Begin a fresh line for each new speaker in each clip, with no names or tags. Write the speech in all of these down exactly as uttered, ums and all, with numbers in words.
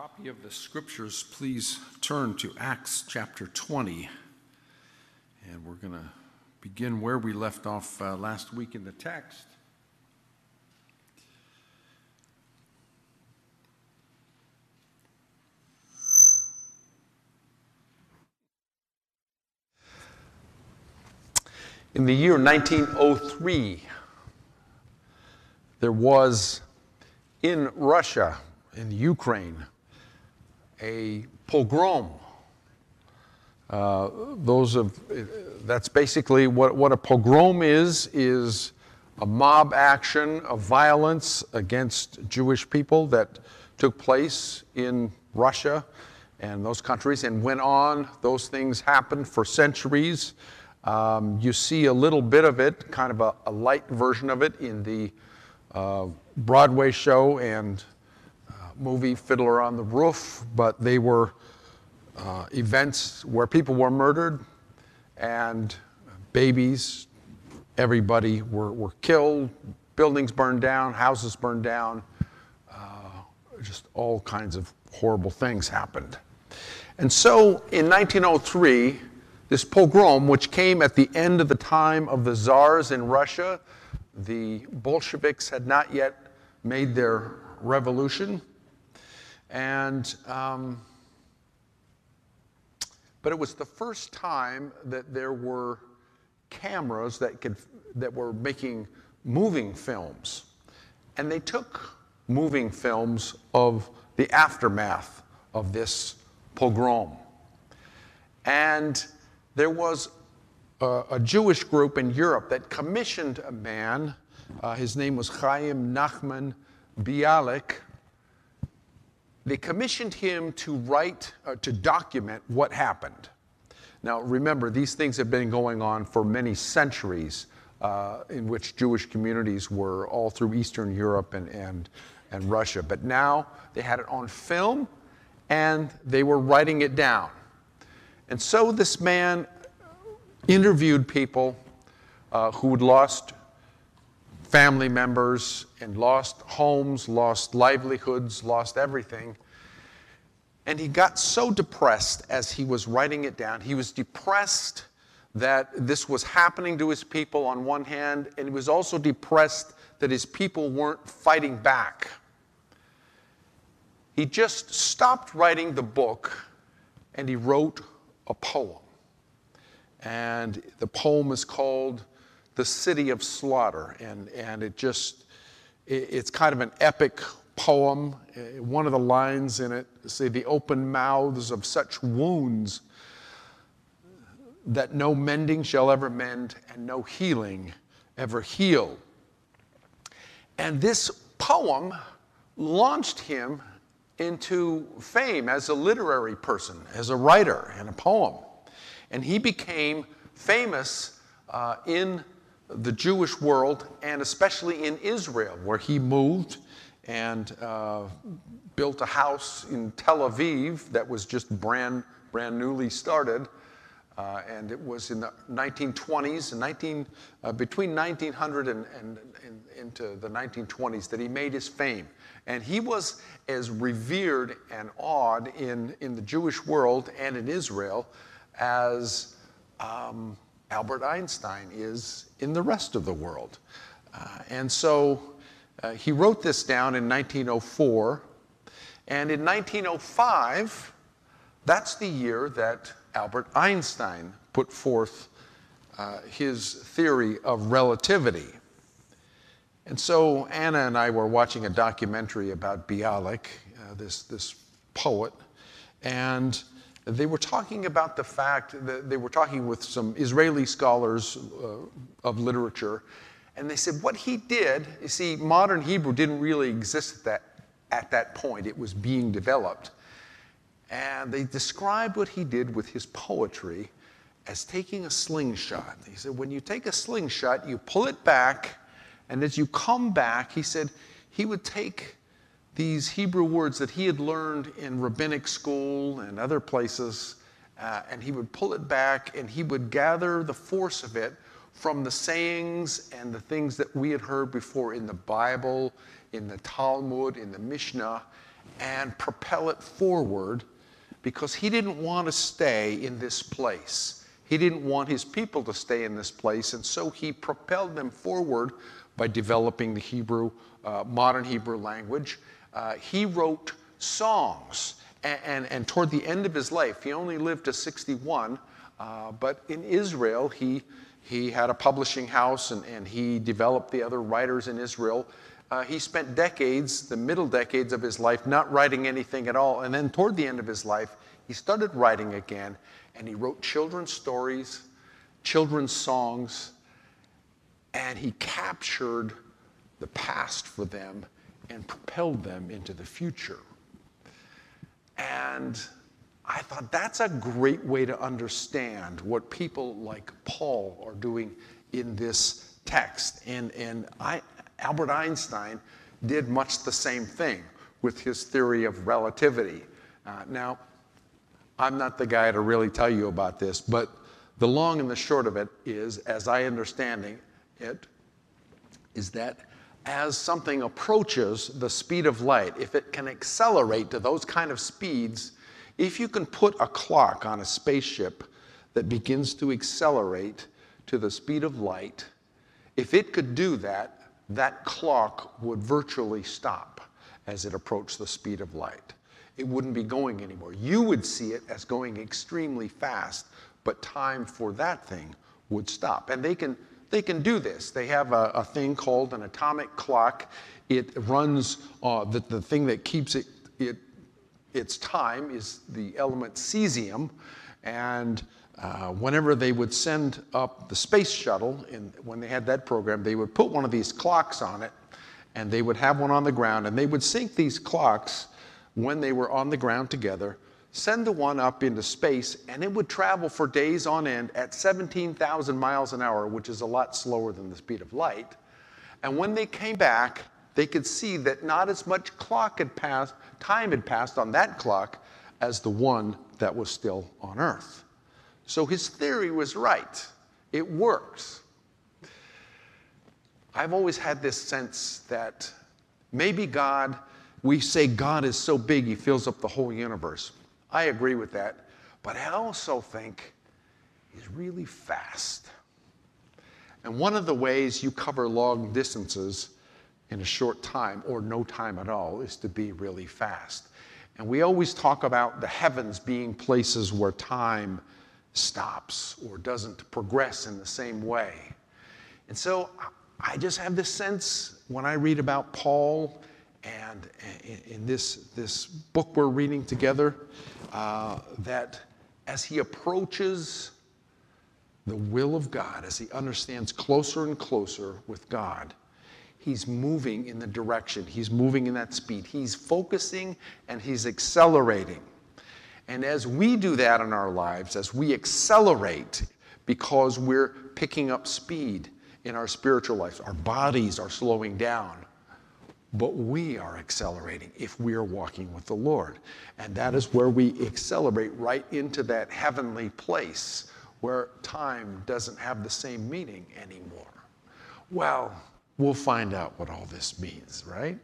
copy of the scriptures, please turn to Acts chapter twenty. And we're going to begin where we left off uh, last week in the text. In the year nineteen oh three, there was in Russia, in Ukraine, a pogrom. Uh, those of that's basically what, what a pogrom is, is a mob action of violence against Jewish people that took place in Russia and those countries and went on. Those things happened for centuries. Um, you see a little bit of it, kind of a, a light version of it in the uh, Broadway show and uh, movie Fiddler on the Roof, but they were uh, events where people were murdered and babies, everybody were, were killed, buildings burned down, houses burned down, uh, just all kinds of horrible things happened. And so in nineteen oh three, this pogrom, which came at the end of the time of the czars in Russia, the Bolsheviks had not yet made their revolution, and um, but it was the first time that there were cameras that could that were making moving films, and they took moving films of the aftermath of this pogrom, and there was a, a Jewish group in Europe that commissioned a man. Uh, his name was Chaim Nachman Bialik. They commissioned him to write, uh, to document what happened. Now, remember, these things have been going on for many centuries, uh, in which Jewish communities were all through Eastern Europe and, and, and Russia. But now they had it on film, and they were writing it down. And so this man interviewed people uh, who had lost family members and lost homes, lost livelihoods, lost everything. And he got so depressed as he was writing it down. He was depressed that this was happening to his people on one hand, and he was also depressed that his people weren't fighting back. He just stopped writing the book, and he wrote a poem. And the poem is called The City of Slaughter. And, and it just, it, it's kind of an epic poem. One of the lines in it say, "The open mouths of such wounds that no mending shall ever mend and no healing ever heal." And this poem launched him into fame as a literary person, as a writer and a poem. And he became famous uh, in the Jewish world, and especially in Israel, where he moved and uh, built a house in Tel Aviv that was just brand, brand newly started. Uh, and it was in the nineteen twenties, nineteen, uh, between nineteen hundred and, and, and into the nineteen twenties, that he made his fame. And he was as revered and awed in, in the Jewish world and in Israel as um, Albert Einstein is in the rest of the world. Uh, and so uh, he wrote this down in nineteen oh four. And in nineteen oh five, that's the year that Albert Einstein put forth uh, his theory of relativity. And so Anna and I were watching a documentary about Bialik, uh, this, this poet, and they were talking about the fact that they were talking with some Israeli scholars uh, of literature, and they said what he did, you see, modern Hebrew didn't really exist at that, at that point. It was being developed. And they described what he did with his poetry as taking a slingshot. He said, when you take a slingshot, you pull it back, and as you come back, he said, he would take these Hebrew words that he had learned in rabbinic school and other places, uh, and he would pull it back, and he would gather the force of it from the sayings and the things that we had heard before in the Bible, in the Talmud, in the Mishnah, and propel it forward, because he didn't want to stay in this place. He didn't want his people to stay in this place, and so he propelled them forward by developing the Hebrew, uh, modern Hebrew language. Uh, he wrote songs, and, and, and toward the end of his life, he only lived to sixty-one, uh, but in Israel, he, he had a publishing house, and, and he developed the other writers in Israel. Uh, he spent decades, the middle decades of his life, not writing anything at all. And then toward the end of his life, he started writing again, and he wrote children's stories, children's songs, and he captured the past for them and propelled them into the future. And I thought that's a great way to understand what people like Paul are doing in this text. And, and I, Albert Einstein did much the same thing with his theory of relativity. Uh, now, I'm not the guy to really tell you about this, but the long and the short of it is, as I understand it, is that as something approaches the speed of light, if it can accelerate to those kind of speeds, if you can put a clock on a spaceship that begins to accelerate to the speed of light, if it could do that, that clock would virtually stop as it approached the speed of light. It wouldn't be going anymore. You would see it as going extremely fast, but time for that thing would stop. And they can, they can do this. They have a, a thing called an atomic clock. It runs, uh, the, the thing that keeps it, it, its time is the element cesium. And Uh, whenever they would send up the space shuttle, and when they had that program, they would put one of these clocks on it, and they would have one on the ground, and they would sync these clocks when they were on the ground together, send the one up into space, and it would travel for days on end at seventeen thousand miles an hour, which is a lot slower than the speed of light. And when they came back, they could see that not as much clock had passed, time had passed on that clock as the one that was still on Earth. So his theory was right. It works. I've always had this sense that maybe God, we say God is so big he fills up the whole universe. I agree with that. But I also think he's really fast. And one of the ways you cover long distances in a short time or no time at all is to be really fast. And we always talk about the heavens being places where time stops or doesn't progress in the same way. And so I just have this sense when I read about Paul and in this, this book we're reading together, uh, that as he approaches the will of God, as he understands closer and closer with God, he's moving in the direction, he's moving in that speed, he's focusing and he's accelerating. And as we do that in our lives, as we accelerate because we're picking up speed in our spiritual lives, our bodies are slowing down, but we are accelerating if we are walking with the Lord. And that is where we accelerate right into that heavenly place where time doesn't have the same meaning anymore. Well, we'll find out what all this means, right?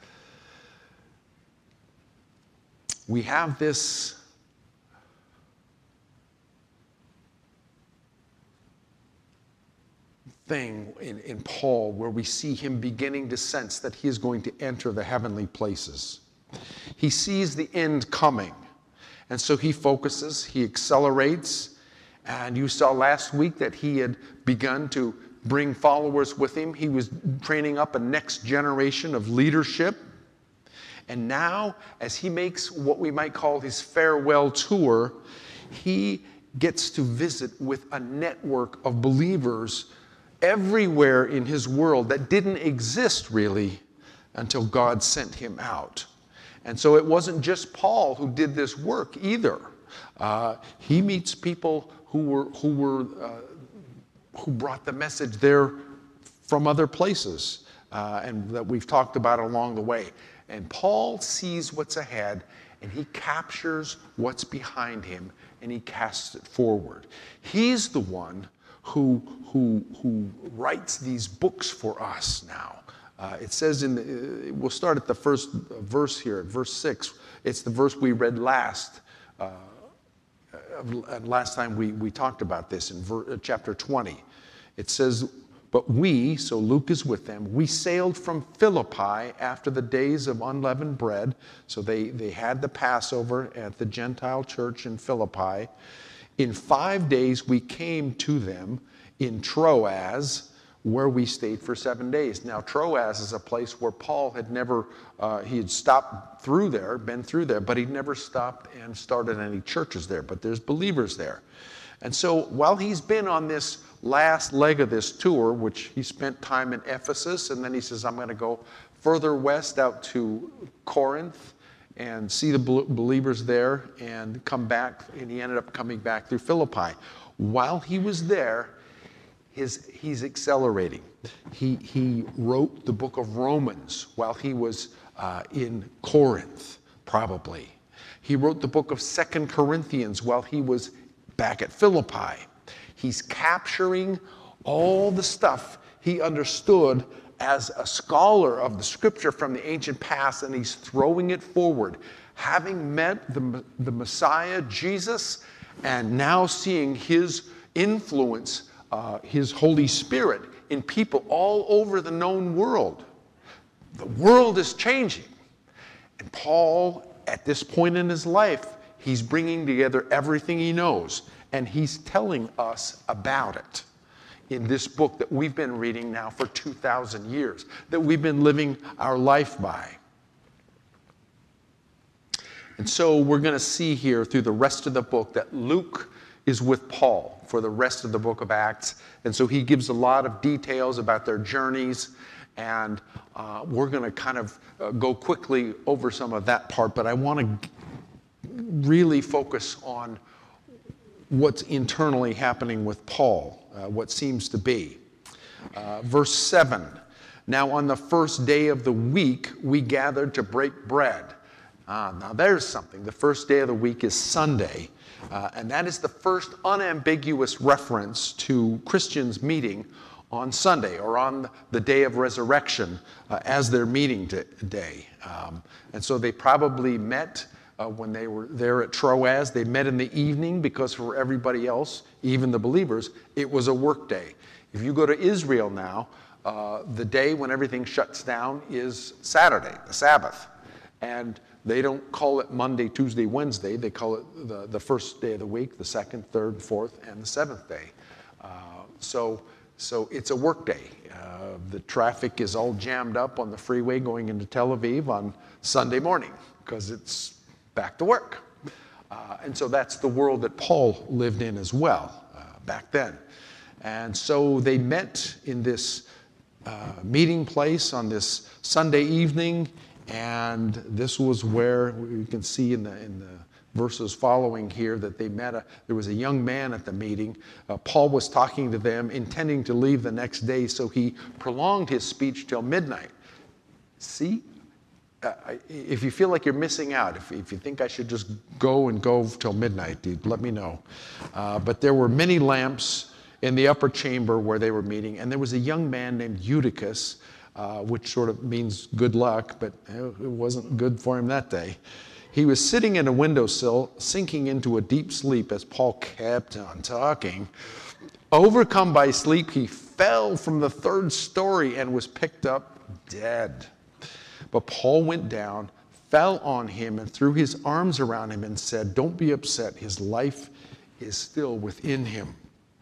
We have this thing in, in Paul where we see him beginning to sense that he is going to enter the heavenly places. He sees the end coming, and so he focuses, he accelerates, and you saw last week that he had begun to bring followers with him. He was training up a next generation of leadership, and now as he makes what we might call his farewell tour, he gets to visit with a network of believers everywhere in his world that didn't exist really until God sent him out. And so it wasn't just Paul who did this work either. Uh, he meets people who were who were uh, who brought the message there from other places, uh, and that we've talked about along the way. And Paul sees what's ahead, and he captures what's behind him, and he casts it forward. He's the one who, who, who writes these books for us now. Uh, it says in, the, we'll start at the first verse here, at verse six. It's the verse we read last, uh, last time we, we talked about this in ver, chapter twenty. It says, but we, so Luke is with them, we sailed from Philippi after the days of unleavened bread. So they, they had the Passover at the Gentile church in Philippi. In five days we came to them in Troas, where we stayed for seven days. Now Troas is a place where Paul had never, uh, he had stopped through there, been through there, but he'd never stopped and started any churches there. But there's believers there. And so while he's been on this last leg of this tour, which he spent time in Ephesus, and then he says, I'm going to go further west out to Corinth and see the believers there and come back, and he ended up coming back through Philippi. While he was there, his, he's accelerating. He, he wrote the book of Romans while he was uh, in Corinth, probably. He wrote the book of Second Corinthians while he was back at Philippi. He's capturing all the stuff he understood as a scholar of the scripture from the ancient past, and he's throwing it forward. Having met the, the Messiah, Jesus, and now seeing his influence, uh, his Holy Spirit in people all over the known world. The world is changing. And Paul, at this point in his life, he's bringing together everything he knows, and he's telling us about it in this book that we've been reading now for two thousand years, that we've been living our life by. And so we're going to see here through the rest of the book that Luke is with Paul for the rest of the book of Acts. And so he gives a lot of details about their journeys, and uh, we're going to kind of uh, go quickly over some of that part, but I want to really focus on what's internally happening with Paul, uh, what seems to be. Uh, verse seven, now on the first day of the week, we gathered to break bread. Ah, now there's something. The first day of the week is Sunday, uh, and that is the first unambiguous reference to Christians meeting on Sunday or on the day of resurrection uh, as their meeting day. Um, and so they probably met Uh, when they were there at Troas. They met in the evening because for everybody else, even the believers, it was a work day. If you go to Israel now, uh, the day when everything shuts down is Saturday, the Sabbath. And they don't call it Monday, Tuesday, Wednesday. They call it the, the first day of the week, the second, third, fourth, and the seventh day. Uh, so, so it's a work day. Uh, the traffic is all jammed up on the freeway going into Tel Aviv on Sunday morning because it's back to work. Uh, and so that's the world that Paul lived in as well uh, back then. And so they met in this uh, meeting place on this Sunday evening, and this was where you can see in the, in the verses following here that they met. A, there was a young man at the meeting. Uh, Paul was talking to them, intending to leave the next day, so he prolonged his speech till midnight. See? Uh, if you feel like you're missing out, if, if you think I should just go and go till midnight, dude, let me know. Uh, but there were many lamps in the upper chamber where they were meeting, and there was a young man named Eutychus, uh, which sort of means good luck, but it wasn't good for him that day. He was sitting at a windowsill, sinking into a deep sleep as Paul kept on talking. Overcome by sleep, he fell from the third story and was picked up dead. But Paul went down, fell on him, and threw his arms around him and said, don't be upset. His life is still within him.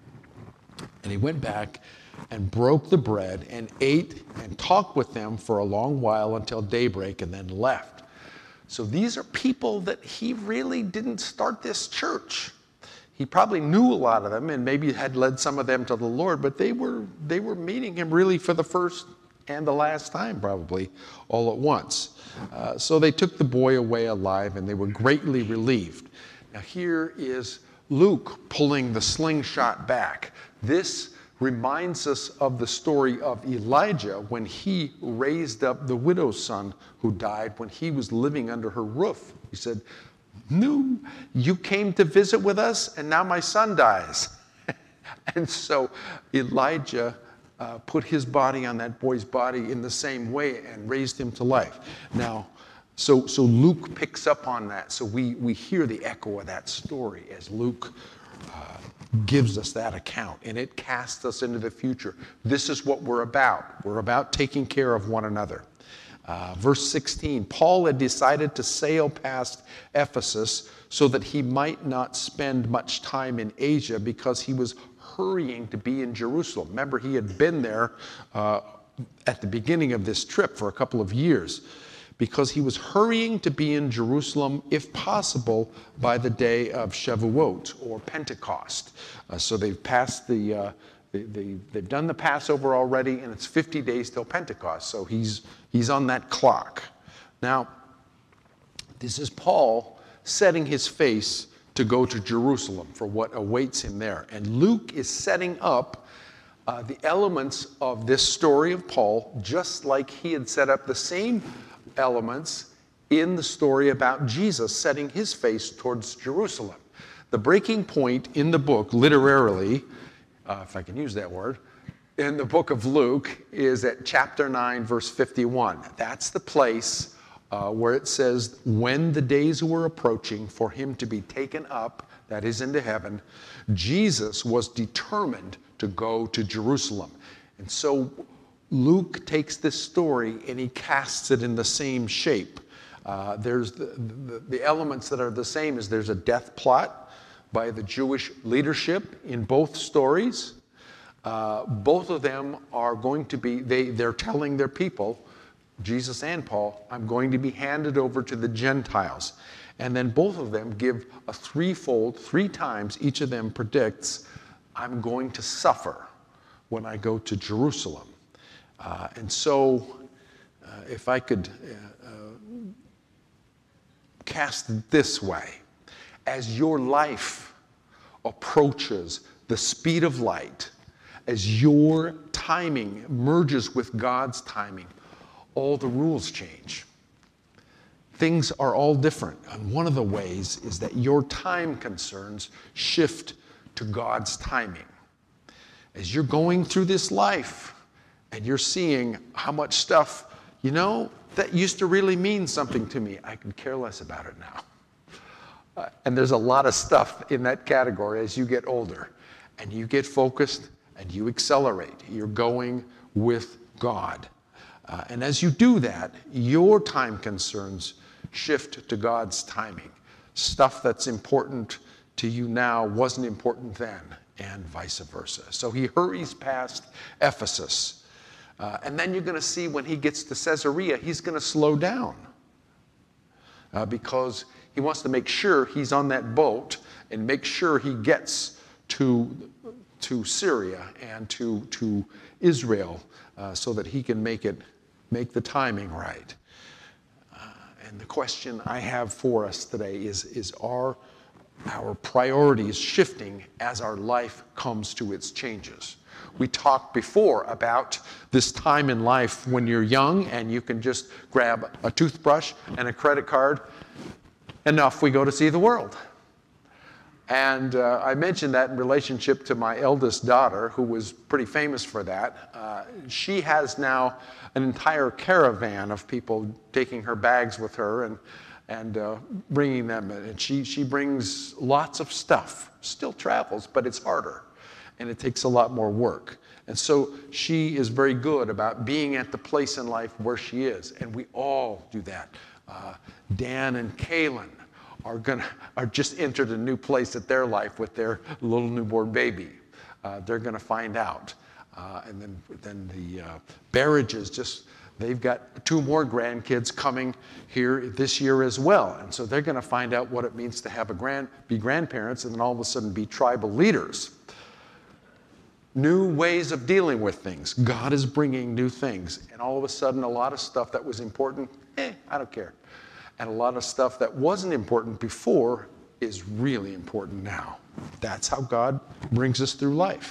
And he went back and broke the bread and ate and talked with them for a long while until daybreak and then left. So these are people that he really didn't start this church. He probably knew a lot of them and maybe had led some of them to the Lord, but they were, they were meeting him really for the first and the last time probably all at once. Uh, so they took the boy away alive and they were greatly relieved. Now here is Luke pulling the slingshot back. This reminds us of the story of Elijah when he raised up the widow's son who died when he was living under her roof. He said, no, you came to visit with us and now my son dies. And so Elijah uh, put his body on that boy's body in the same way and raised him to life. Now, so, so Luke picks up on that. So we, we hear the echo of that story as Luke uh, gives us that account, and it casts us into the future. This is what we're about. We're about taking care of one another. Uh, verse sixteen, Paul had decided to sail past Ephesus so that he might not spend much time in Asia because he was hurrying to be in Jerusalem. Remember, he had been there uh, at the beginning of this trip for a couple of years because he was hurrying to be in Jerusalem, if possible, by the day of Shavuot or Pentecost. Uh, so they've passed the, uh, they, they, they've done the Passover already, and it's fifty days till Pentecost. So he's, he's on that clock. Now, this is Paul setting his face to go to Jerusalem for what awaits him there. And Luke is setting up uh, the elements of this story of Paul, just like he had set up the same elements in the story about Jesus setting his face towards Jerusalem. The breaking point in the book, literarily, uh, if I can use that word, in the book of Luke is at chapter nine, verse fifty-one. That's the place uh, where it says, when the days were approaching for him to be taken up, that is into heaven, Jesus was determined to go to Jerusalem. And so Luke takes this story and he casts it in the same shape. Uh, there's the, the, the elements that are the same is there's a death plot by the Jewish leadership in both stories. Uh, both of them are going to be, they, they're telling their people, Jesus and Paul, I'm going to be handed over to the Gentiles. And then both of them give a threefold, three times each of them predicts, I'm going to suffer when I go to Jerusalem. Uh, and so, uh, if I could uh, uh, cast it this way, as your life approaches the speed of light, as your timing merges with God's timing, all the rules change. Things are all different. And one of the ways is that your time concerns shift to God's timing. As you're going through this life, and you're seeing how much stuff, you know, that used to really mean something to me. I could care less about it now. Uh, and there's a lot of stuff in that category as you get older. And you get focused and you accelerate. You're going with God. Uh, and as you do that, your time concerns shift to God's timing. Stuff that's important to you now wasn't important then, and vice versa. So he hurries past Ephesus. Uh, and then you're going to see when he gets to Caesarea, he's going to slow down uh, because he wants to make sure he's on that boat and make sure he gets to, to Syria and to, to Israel uh, so that he can make it, make the timing right. Uh, and the question I have for us today is, is are our priorities shifting as our life comes to its changes? We talked before about this time in life when you're young and you can just grab a toothbrush and a credit card and off we go to see the world. And uh, I mentioned that in relationship to my eldest daughter, who was pretty famous for that. Uh, she has now an entire caravan of people taking her bags with her and, and uh, bringing them in. And she, she brings lots of stuff, still travels, but it's harder. And it takes a lot more work. And so she is very good about being at the place in life where she is. And we all do that. Uh, Dan and Kaylin are gonna are just entered a new place at their life with their little newborn baby. Uh, they're gonna find out. Uh, and then, then the uh, Barrages just, they've got two more grandkids coming here this year as well. And so they're gonna find out what it means to have a grand, be grandparents and then all of a sudden be tribal leaders. New ways of dealing with things. God is bringing new things. And all of a sudden, a lot of stuff that was important, eh, I don't care. And a lot of stuff that wasn't important before is really important now. That's how God brings us through life.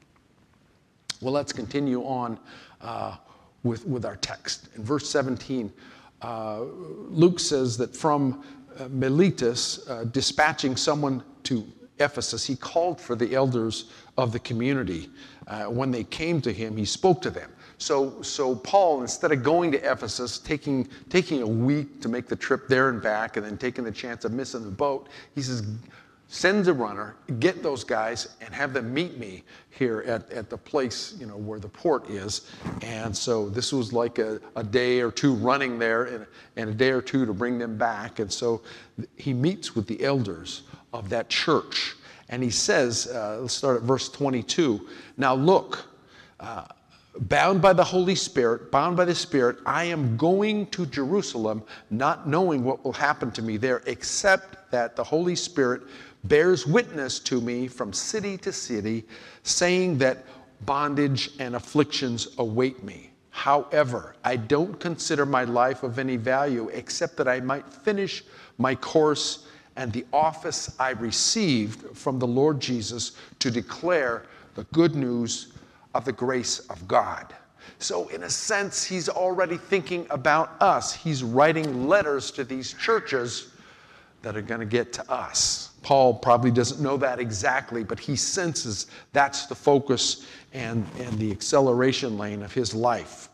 Well, let's continue on uh, with, with our text. In verse seventeen, uh, Luke says that from uh, Miletus, uh, dispatching someone to Ephesus, he called for the elders of the community. Uh, when they came to him, he spoke to them. So, so Paul, instead of going to Ephesus, taking, taking a week to make the trip there and back, and then taking the chance of missing the boat, he says, sends a runner, get those guys, and have them meet me here at, at the place, you know, where the port is. And so this was like a, a day or two running there, and, and a day or two to bring them back. And so he meets with the elders of that church. And he says, uh, let's start at verse twenty-two. Now look, uh, bound by the Holy Spirit, bound by the Spirit, I am going to Jerusalem, not knowing what will happen to me there, except that the Holy Spirit bears witness to me from city to city, saying that bondage and afflictions await me. However, I don't consider my life of any value, except that I might finish my course and the office I received from the Lord Jesus to declare the good news of the grace of God. So in a sense, he's already thinking about us. He's writing letters to these churches that are going to get to us. Paul probably doesn't know that exactly, but he senses that's the focus and, and the acceleration lane of his life.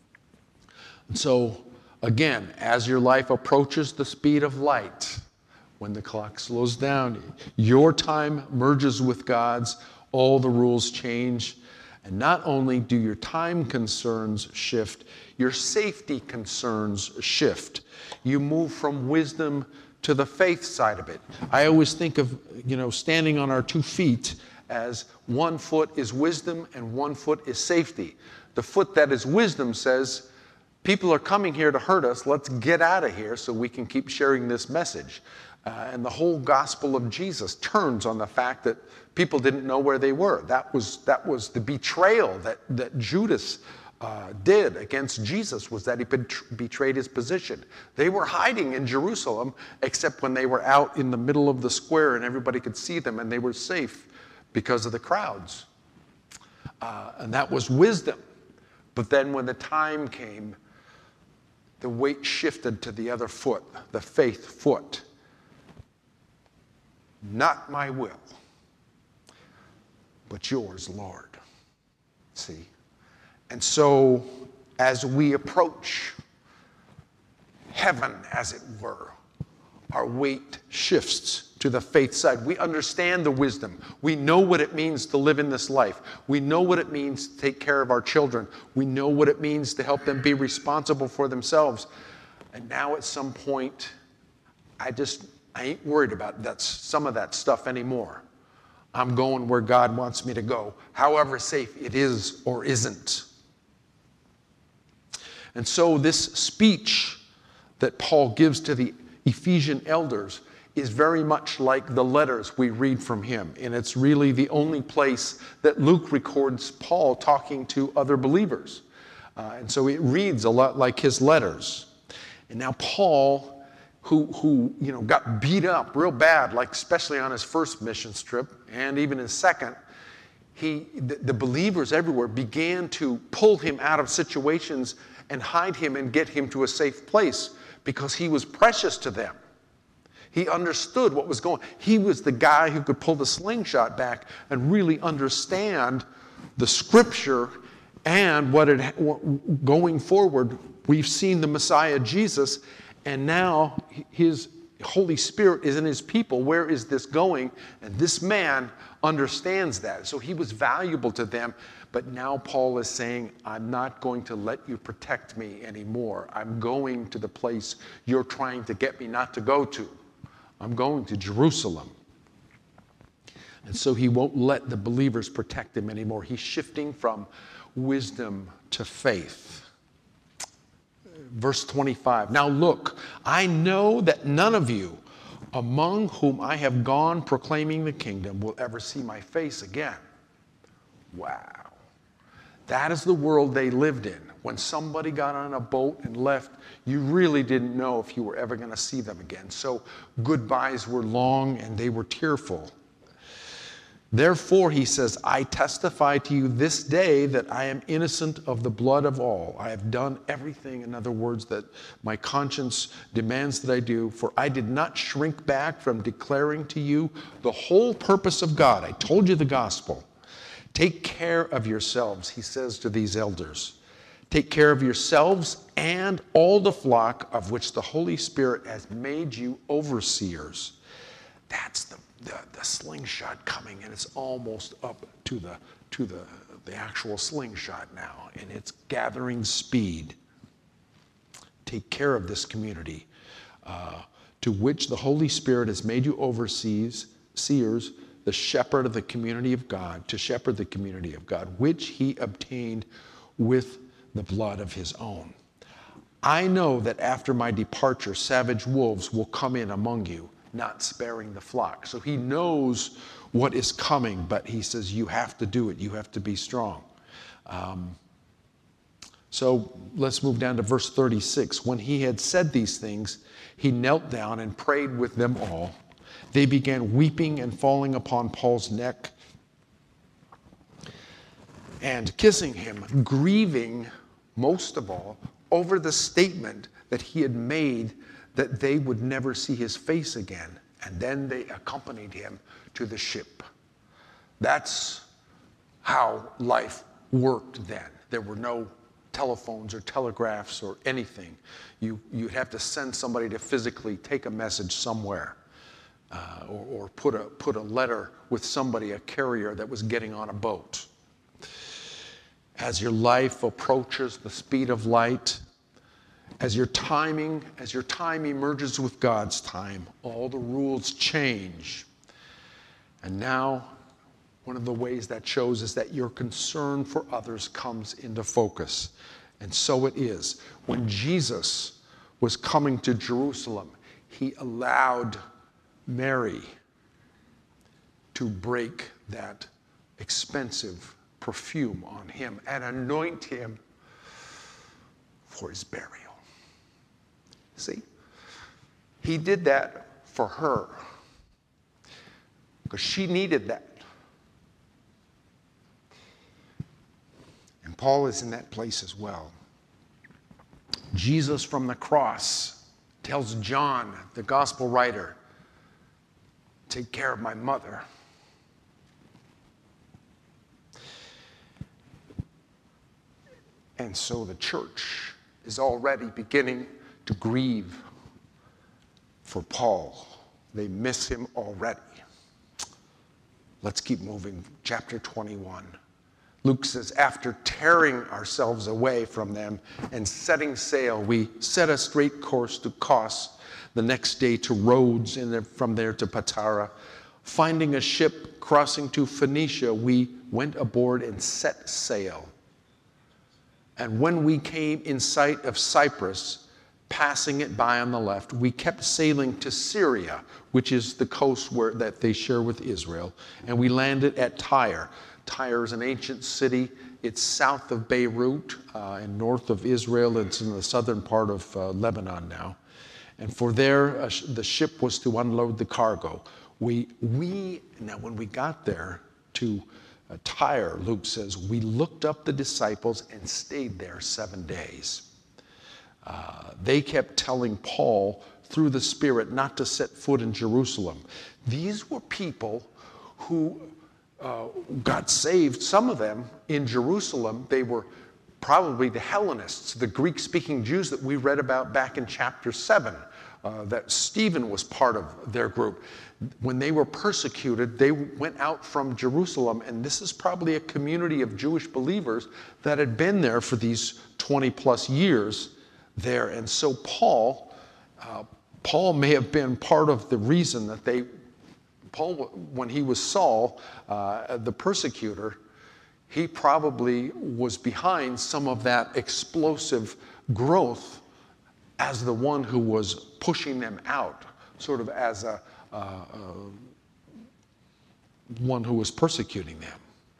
And so, again, as your life approaches the speed of light, when the clock slows down, your time merges with God's, all the rules change. And not only do your time concerns shift, your safety concerns shift. You move from wisdom to the faith side of it. I always think of, you know, standing on our two feet as one foot is wisdom and one foot is safety. The foot that is wisdom says, people are coming here to hurt us. Let's get out of here so we can keep sharing this message. Uh, and the whole gospel of Jesus turns on the fact that people didn't know where they were. That was, that was the betrayal that, that Judas uh, did against Jesus, was that he bet- betrayed his position. They were hiding in Jerusalem, except when they were out in the middle of the square and everybody could see them, and they were safe because of the crowds. Uh, and that was wisdom. But then when the time came, the weight shifted to the other foot, the faith foot. Not my will, but yours, Lord. See? And so, as we approach heaven, as it were, our weight shifts to the faith side. We understand the wisdom. We know what it means to live in this life. We know what it means to take care of our children. We know what it means to help them be responsible for themselves. And now at some point, I just, I ain't worried about that, some of that stuff anymore. I'm going where God wants me to go, however safe it is or isn't. And so this speech that Paul gives to the Ephesian elders is very much like the letters we read from him. And it's really the only place that Luke records Paul talking to other believers. Uh, and so it reads a lot like his letters. And now Paul, who, who you know, got beat up real bad, like especially on his first mission trip and even his second, he, the, the believers everywhere began to pull him out of situations and hide him and get him to a safe place because he was precious to them. He understood what was going on. He was the guy who could pull the slingshot back and really understand the scripture and what it, going forward, we've seen the Messiah Jesus, and now his Holy Spirit is in his people. Where is this going? And this man understands that. So he was valuable to them. But now Paul is saying, I'm not going to let you protect me anymore. I'm going to the place you're trying to get me not to go to. I'm going to Jerusalem. And so he won't let the believers protect him anymore. He's shifting from wisdom to faith. Verse twenty-five, now look, I know that none of you among whom I have gone proclaiming the kingdom will ever see my face again. Wow. That is the world they lived in. When somebody got on a boat and left, you really didn't know if you were ever going to see them again. So goodbyes were long and they were tearful. Therefore, he says, I testify to you this day that I am innocent of the blood of all. I have done everything, in other words, that my conscience demands that I do, for I did not shrink back from declaring to you the whole purpose of God. I told you the gospel. Take care of yourselves, he says to these elders. Take care of yourselves and all the flock of which the Holy Spirit has made you overseers. That's the, the, the slingshot coming, and it's almost up to the to the, the actual slingshot now, and it's gathering speed. Take care of this community uh, to which the Holy Spirit has made you overseers, seers, the shepherd of the community of God, to shepherd the community of God, which he obtained with the blood of his own. I know that after my departure, savage wolves will come in among you, not sparing the flock. So he knows what is coming, but he says, you have to do it. You have to be strong. Um, so let's move down to verse thirty-six. When he had said these things, he knelt down and prayed with them all. They began weeping and falling upon Paul's neck and kissing him, grieving most of all over the statement that he had made that they would never see his face again. And then they accompanied him to the ship. That's how life worked then. There were no telephones or telegraphs or anything. You, you'd have to send somebody to physically take a message somewhere. Uh, or, or put a put a letter with somebody, a carrier that was getting on a boat. As your life approaches the speed of light, as your timing, as your time emerges with God's time, all the rules change. And now, one of the ways that shows is that your concern for others comes into focus. And so it is. When Jesus was coming to Jerusalem, he allowed Mary to break that expensive perfume on him and anoint him for his burial. See? He did that for her because she needed that. And Paul is in that place as well. Jesus from the cross tells John, the gospel writer, take care of my mother. And so the church is already beginning to grieve for Paul. They miss him already. Let's keep moving. Chapter twenty-one. Luke says, after tearing ourselves away from them and setting sail, we set a straight course to Kos, the next day to Rhodes, and then from there to Patara. Finding a ship crossing to Phoenicia, we went aboard and set sail. And when we came in sight of Cyprus, passing it by on the left, we kept sailing to Syria, which is the coast where, that they share with Israel, and we landed at Tyre. Tyre is an ancient city. It's south of Beirut uh, and north of Israel. It's in the southern part of uh, Lebanon now. And for there, uh, sh- the ship was to unload the cargo. We, we now when we got there to uh, Tyre, Luke says, we looked up the disciples and stayed there seven days. Uh, they kept telling Paul through the Spirit not to set foot in Jerusalem. These were people who uh, got saved, some of them in Jerusalem. They were probably the Hellenists, the Greek-speaking Jews that we read about back in chapter seven, uh, that Stephen was part of their group. When they were persecuted, they went out from Jerusalem, and this is probably a community of Jewish believers that had been there for these twenty plus years there. And so Paul, uh, Paul may have been part of the reason that they, Paul, when he was Saul, uh, the persecutor, he probably was behind some of that explosive growth as the one who was pushing them out, sort of as a, uh, uh, one who was persecuting them.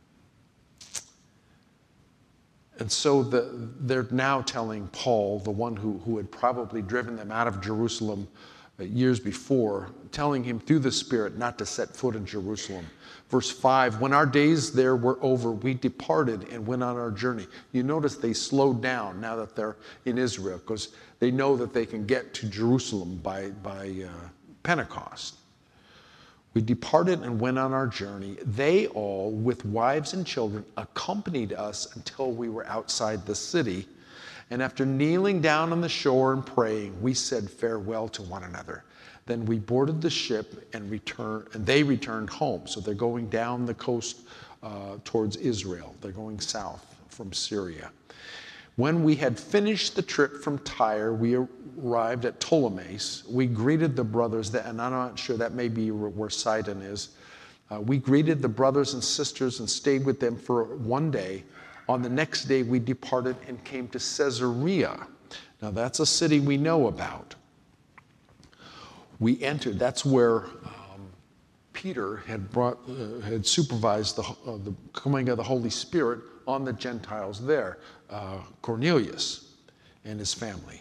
And so the, they're now telling Paul, the one who, who had probably driven them out of Jerusalem uh, years before, telling him through the Spirit not to set foot in Jerusalem. Verse five, when our days there were over, we departed and went on our journey. You notice they slowed down now that they're in Israel, because they know that they can get to Jerusalem by, by uh, Pentecost. We departed and went on our journey. They all, with wives and children, accompanied us until we were outside the city. And after kneeling down on the shore and praying, we said farewell to one another. Then we boarded the ship and returned, and they returned home. So they're going down the coast uh, towards Israel. They're going south from Syria. When we had finished the trip from Tyre, we arrived at Ptolemais. We greeted the brothers, that, and I'm not sure, that may be where Sidon is. Uh, we greeted the brothers and sisters and stayed with them for one day. On the next day, we departed and came to Caesarea. Now, that's a city we know about. We entered, that's where um, Peter had brought, uh, had supervised the, uh, the coming of the Holy Spirit on the Gentiles there, uh, Cornelius and his family.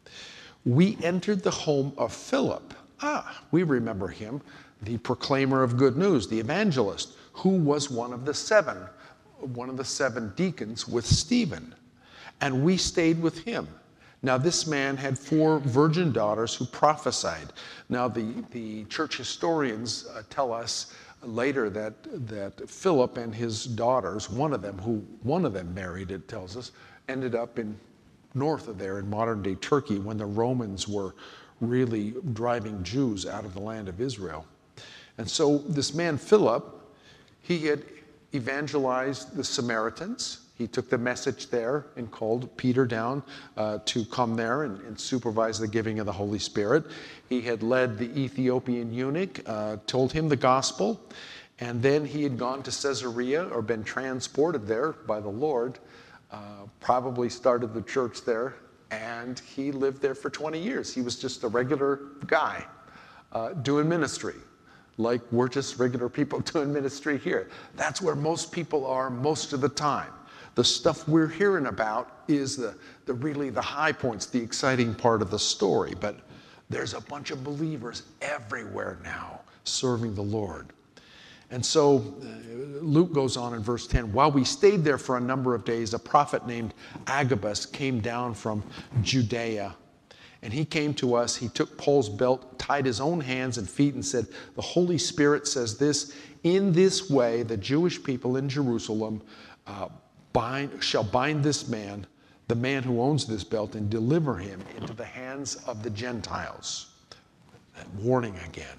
We entered the home of Philip. Ah, we remember him, the proclaimer of good news, the evangelist, who was one of the seven, one of the seven deacons with Stephen. And we stayed with him. Now, this man had four virgin daughters who prophesied. Now, the, the church historians uh, tell us later that, that Philip and his daughters, one of them, who one of them married, it tells us, ended up in north of there in modern-day Turkey when the Romans were really driving Jews out of the land of Israel. And so this man, Philip, he had evangelized the Samaritans. He took the message there and called Peter down uh, to come there and, and supervise the giving of the Holy Spirit. He had led the Ethiopian eunuch, uh, told him the gospel, and then he had gone to Caesarea or been transported there by the Lord, uh, probably started the church there, and he lived there for twenty years. He was just a regular guy uh, doing ministry. Like we're just regular people doing ministry here. That's where most people are most of the time. The stuff we're hearing about is the, the really the high points, the exciting part of the story. But there's a bunch of believers everywhere now serving the Lord. And so uh, Luke goes on in verse ten, while we stayed there for a number of days, a prophet named Agabus came down from Judea. And he came to us, he took Paul's belt, tied his own hands and feet and said, the Holy Spirit says this, in this way the Jewish people in Jerusalem uh, bind, shall bind this man, the man who owns this belt, and deliver him into the hands of the Gentiles. That warning again.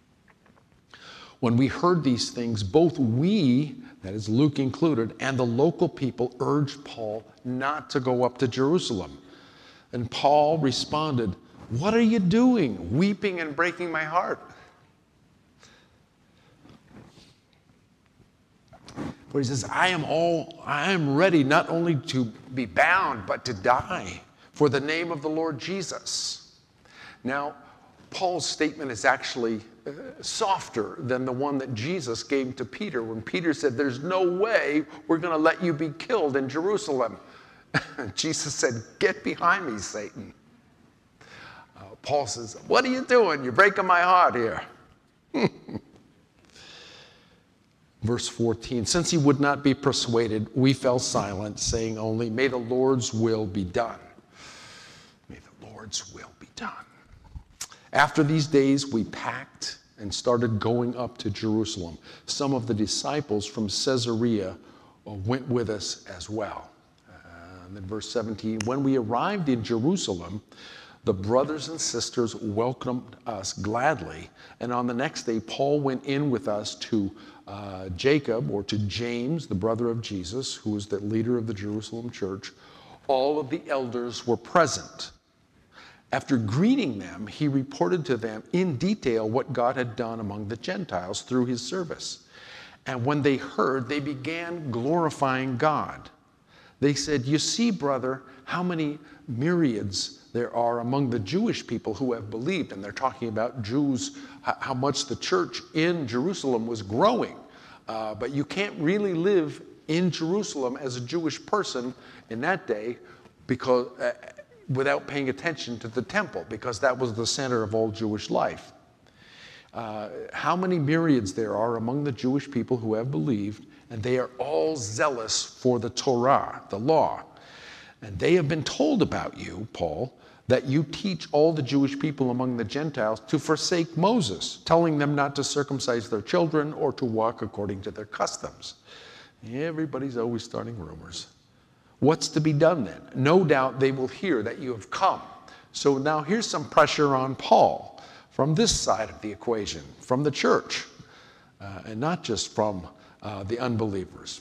When we heard these things, both we, that is Luke included, and the local people urged Paul not to go up to Jerusalem. And Paul responded, what are you doing, weeping and breaking my heart? But he says, I am all, I am ready not only to be bound, but to die for the name of the Lord Jesus. Now, Paul's statement is actually uh, softer than the one that Jesus gave to Peter when Peter said, there's no way we're going to let you be killed in Jerusalem. Jesus said, get behind me, Satan. Uh, Paul says, what are you doing? You're breaking my heart here. Verse fourteen, since he would not be persuaded, we fell silent, saying only, may the Lord's will be done. May the Lord's will be done. After these days, we packed and started going up to Jerusalem. Some of the disciples from Caesarea went with us as well. And then verse seventeen, when we arrived in Jerusalem, the brothers and sisters welcomed us gladly. And on the next day, Paul went in with us to uh, Jacob, or to James, the brother of Jesus, who was the leader of the Jerusalem church. All of the elders were present. After greeting them, he reported to them in detail what God had done among the Gentiles through his service. And when they heard, they began glorifying God. They said, you see, brother, how many myriads there are among the Jewish people who have believed. And they're talking about Jews, how much the church in Jerusalem was growing. Uh, but you can't really live in Jerusalem as a Jewish person in that day because uh, without paying attention to the temple, because that was the center of all Jewish life. Uh, how many myriads there are among the Jewish people who have believed, and they are all zealous for the Torah, the law. And they have been told about you, Paul, that you teach all the Jewish people among the Gentiles to forsake Moses, telling them not to circumcise their children or to walk according to their customs. Everybody's always starting rumors. What's to be done then? No doubt they will hear that you have come. So now here's some pressure on Paul from this side of the equation, from the church, uh, and not just from uh, the unbelievers.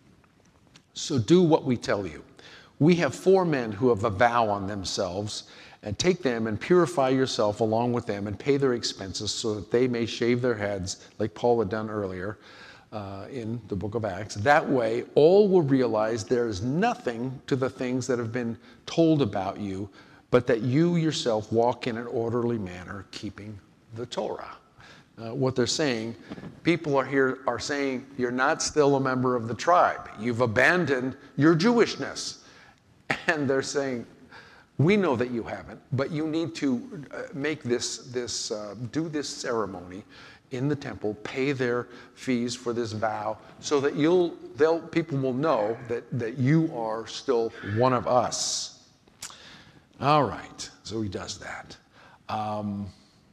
So do what we tell you. We have four men who have a vow on themselves, and take them and purify yourself along with them and pay their expenses so that they may shave their heads like Paul had done earlier uh, in the book of Acts. That way, all will realize there is nothing to the things that have been told about you, but that you yourself walk in an orderly manner, keeping the Torah. Uh, what they're saying, people are here are saying, you're not still a member of the tribe. You've abandoned your Jewishness. And they're saying, we know that you haven't, but you need to uh, make this, this uh, do this ceremony in the temple, pay their fees for this vow, so that you'll, they'll, people will know that, that you are still one of us. All right, so he does that. Um,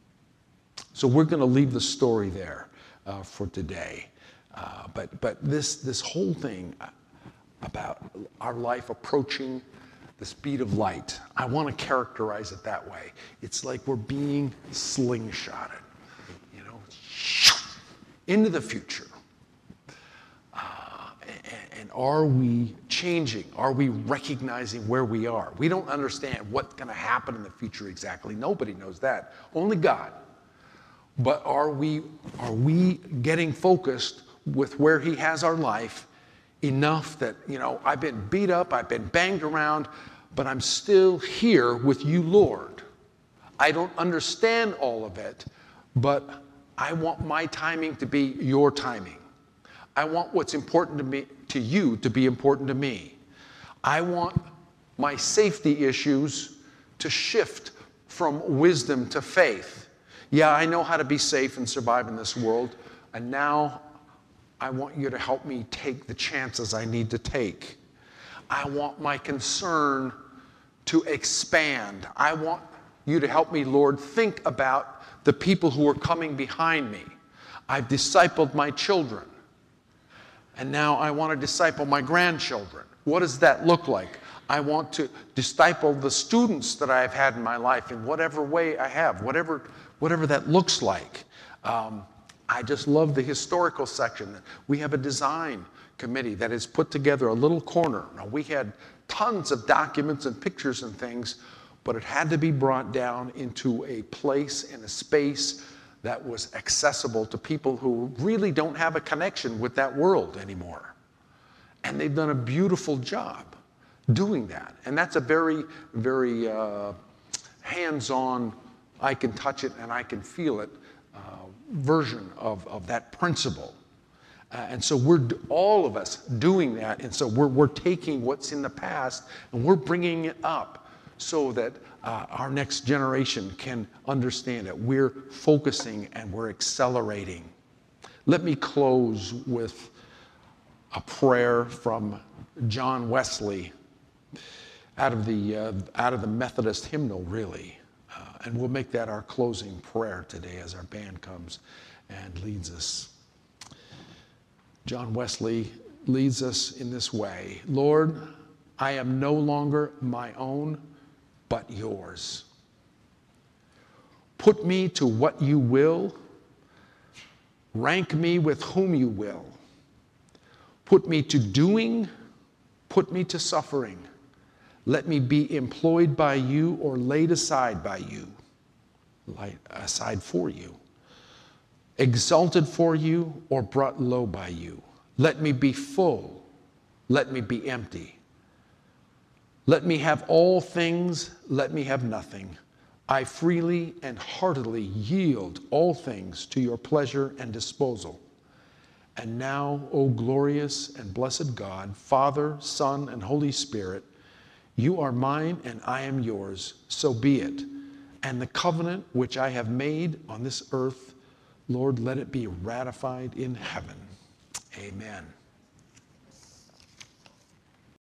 so we're going to leave the story there uh, for today. Uh, but but this, this whole thing about our life approaching the speed of light, I want to characterize it that way. It's like we're being slingshotted, you know, into the future. Uh, and, and are we changing? Are we recognizing where we are? We don't understand what's going to happen in the future exactly. Nobody knows that. Only God. But are we, are we getting focused with where He has our life enough that, you know, I've been beat up, I've been banged around, but I'm still here with you, Lord. I don't understand all of it, but I want my timing to be your timing. I want what's important to me, to you, to be important to me. I want my safety issues to shift from wisdom to faith. Yeah, I know how to be safe and survive in this world, and now I want you to help me take the chances I need to take. I want my concern to expand. I want you to help me, Lord, think about the people who are coming behind me. I've discipled my children, and now I want to disciple my grandchildren. What does that look like? I want to disciple the students that I've had in my life in whatever way I have, whatever, whatever that looks like. Um, I just love the historical section. We have a design committee that has put together a little corner. Now, we had tons of documents and pictures and things, but it had to be brought down into a place and a space that was accessible to people who really don't have a connection with that world anymore. And they've done a beautiful job doing that. And that's a very, very uh, hands-on, I can touch it and I can feel it uh, version of, of that principle. Uh, and so we're, all of us, doing that. And so we're, we're taking what's in the past and we're bringing it up so that uh, our next generation can understand it. We're focusing and we're accelerating. Let me close with a prayer from John Wesley, out of the, uh, out of the Methodist hymnal, really. Uh, and we'll make that our closing prayer today as our band comes and leads us. John Wesley leads us in this way. Lord, I am no longer my own, but yours. Put me to what you will. Rank me with whom you will. Put me to doing, put me to suffering. Let me be employed by you or laid aside by you, laid aside for you. Exalted for you or brought low by you. Let me be full. Let me be empty. Let me have all things. Let me have nothing. I freely and heartily yield all things to your pleasure and disposal. And now, O glorious and blessed God, Father, Son, and Holy Spirit, You are mine and I am yours, so be it. And the covenant which I have made on this earth, Lord, let it be ratified in heaven. Amen.